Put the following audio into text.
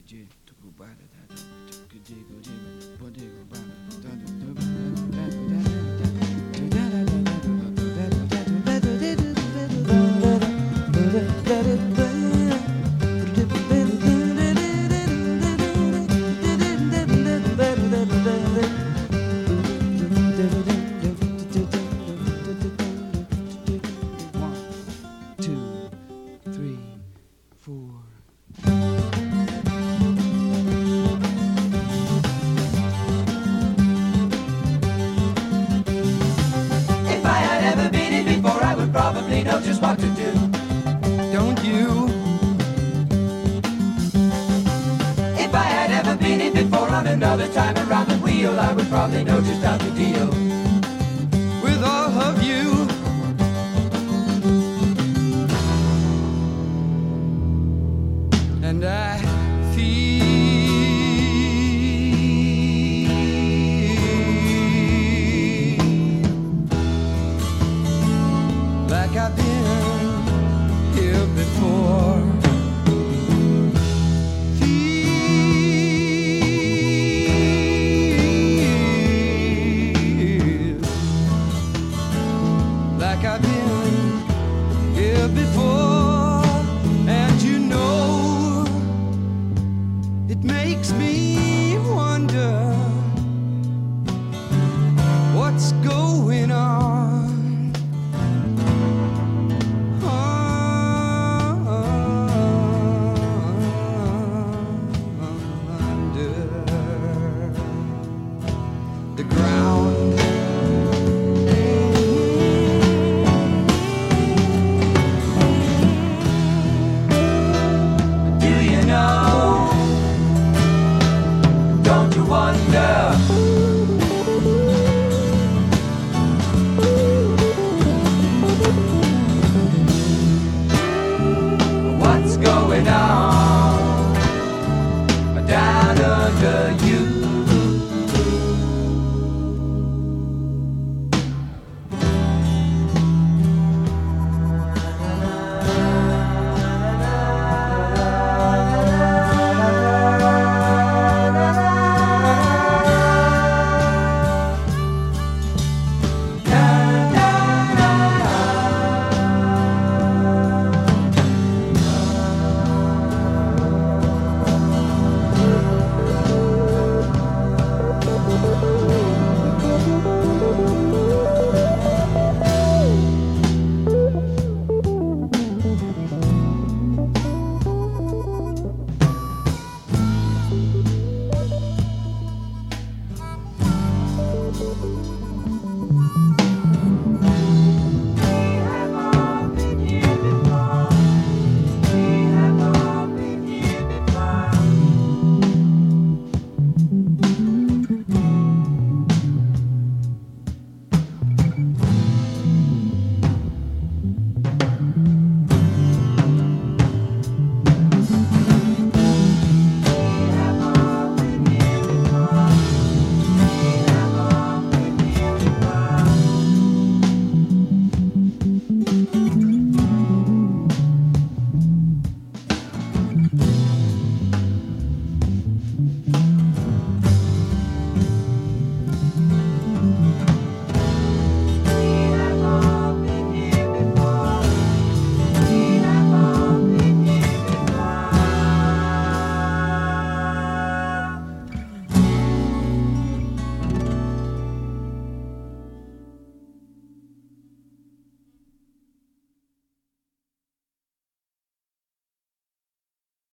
Know just what to do. Don't you? If I had ever been in before on another time around the wheel, I would probably know just how to deal with all of you. And I feel like I've been here before. Feel like I've been here before. And you know, it makes me